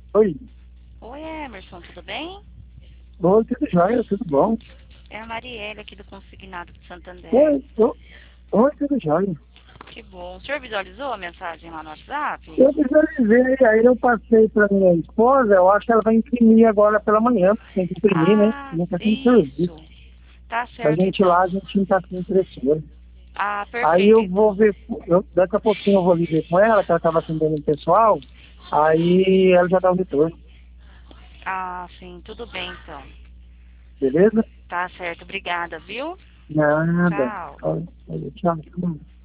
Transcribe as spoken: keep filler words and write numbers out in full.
Oi, Oi, Emerson, tudo bem? oi, tudo jóia, tudo bom? É a Marielle aqui do Consignado de Santander. Oi, oi, oi, tudo jóia. Que bom. O senhor visualizou a mensagem lá no WhatsApp? Eu visualizei, aí eu passei para minha esposa, eu acho que ela vai imprimir agora pela manhã, porque tem que imprimir, né? Ah, Não está sem serviço. isso. Tá A certo, gente lá, então. a gente não está com impressora. Ah, Aí perfeito, eu vou então. ver, eu, daqui a pouquinho eu vou ali ver com ela, que ela estava atendendo o pessoal, aí ela já dá o retorno, Ah, sim, tudo bem, então. beleza? Tá certo, obrigada, viu? Nada. Tchau. Olha, olha, tchau.